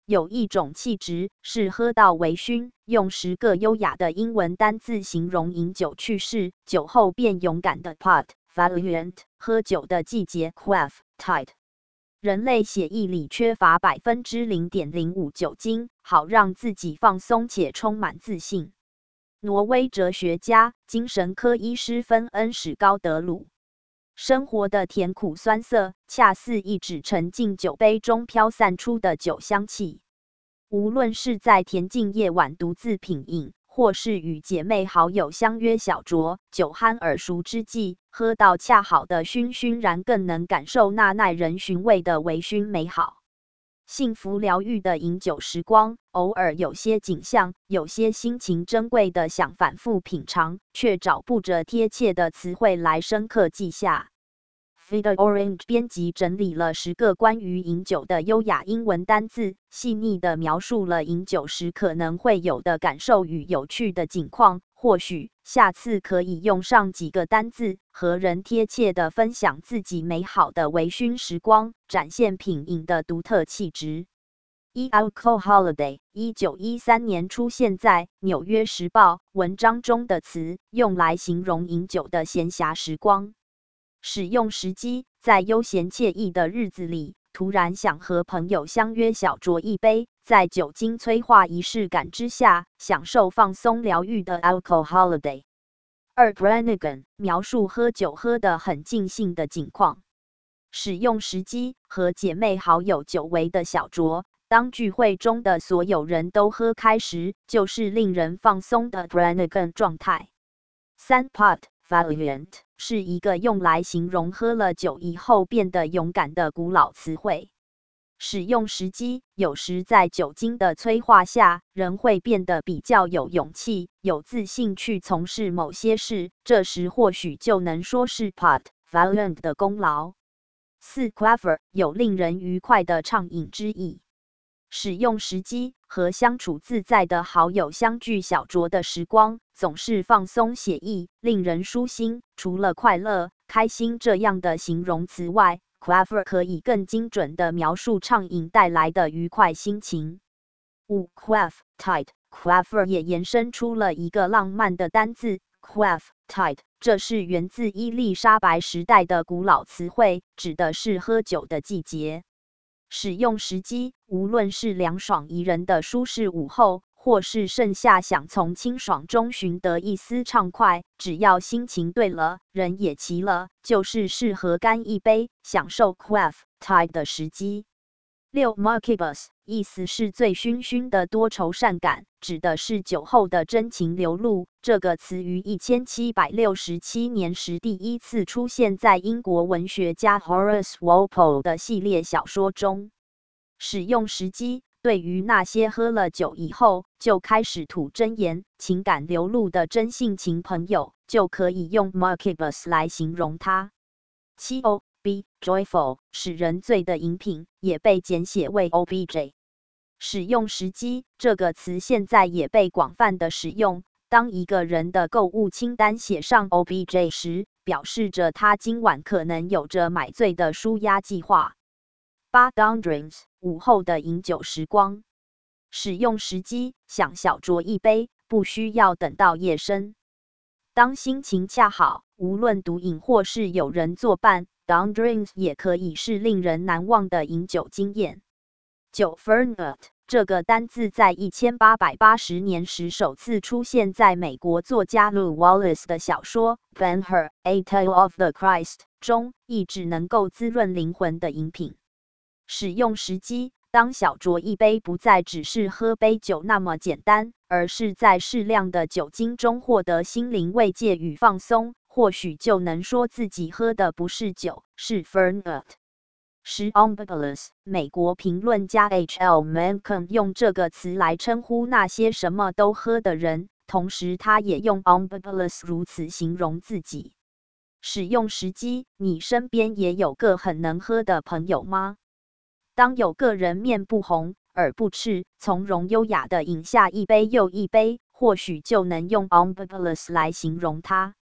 有一种气质是喝到微醺，用10个优雅的英文单字形容饮酒趣事，酒后变勇敢的 pot valiant， 喝酒的季节 quaff tide。人类血液里缺乏0.05%酒精，好让自己放松且充满自信。挪威哲学家、精神科医师芬恩史高德鲁。生活的甜苦酸涩，恰似一指沉进酒杯中飘散出的酒香气。无论是在恬静夜晚独自品饮，或是与姐妹好友相约小酌，酒酣耳熟之际，喝到恰好的醺醺然，更能感受那耐人寻味的微醺美好。幸福疗愈的饮酒时光，偶尔有些景象，有些心情珍贵的想反复品尝，却找不着贴切的词汇来深刻记下。Fida Orange 编辑整理了10个关于饮酒的优雅英文单字，细腻地描述了饮酒时可能会有的感受与有趣的景况。或许下次可以用上几个单字，和人贴切地分享自己美好的微醺时光，展现品饮的独特气质。Alcohol Holiday 1913年出现在《纽约时报》文章中的词，用来形容饮酒的闲暇时光。使用时机，在悠闲惬意的日子里，突然想和朋友相约小酌一杯，在酒精催化仪式感之下，享受放松疗愈的 Alcohol Holiday。Brannigan 描述喝酒喝得很尽兴的景况。使用时机，和姐妹好友久违的小酌，当聚会中的所有人都喝开时，就是令人放松的 Brannigan 状态。pot valiant 是一个用来形容喝了酒以后变得勇敢的古老词汇。使用时机，有时在酒精的催化下，人会变得比较有勇气、有自信去从事某些事，这时或许就能说是 pot valiant 的功劳。quaff 有令人愉快的畅饮之意。使用时机，和相处自在的好友相聚小酌的时光，总是放松写意，令人舒心。除了快乐、开心这样的形容词外，quaff 可以更精准地描述畅饮带来的愉快心情。quaff tide quaff 也延伸出了一个浪漫的单字 quaff tide， 这是源自伊丽莎白时代的古老词汇，指的是喝酒的季节。使用时机，无论是凉爽宜人的舒适午后，或是盛夏想从清爽中寻得一丝畅快，只要心情对了，人也齐了，就是适合干一杯，享受 quaff tide 的时机。Markibus 意思是醉醺醺的多愁善感，指的是酒后的真情流露。这个词于1767年时第一次出现在英国文学家 Horace Walpole 的系列小说中。使用时机，对于那些喝了酒以后就开始吐真言、情感流露的真性情朋友，就可以用 Markibus 来形容它。joyful 使人醉的饮品，也被简写为 obj。使用时机这个词现在也被广泛的使用，当一个人的购物清单写上 obj 时，表示着他今晚可能有着买醉的抒压计划。down drinks 午后的饮酒时光。使用时机，想小酌一杯，不需要等到夜深。当心情恰好，无论独饮或是有人作伴，down drinks 也可以是令人难忘的饮酒经验。Fernet 这个单字在1880年时首次出现在美国作家 Lew Wallace 的小说 Ben-Hur: A Tale of the Christ 中，意指能够滋润灵魂的饮品。使用时机，当小酌一杯不再只是喝杯酒那么简单，而是在适量的酒精中获得心灵慰藉与放松，或许就能说自己喝的不是酒，是 Fernet。Ambiguous 美国评论家 H.L. Mencken 用这个词来称呼那些什么都喝的人，同时他也用 ambiguous 如此形容自己。使用时机，你身边也有个很能喝的朋友吗？当有个人面不红耳不赤，从容优雅地饮下一杯又一杯，或许就能用 ambiguous 来形容他。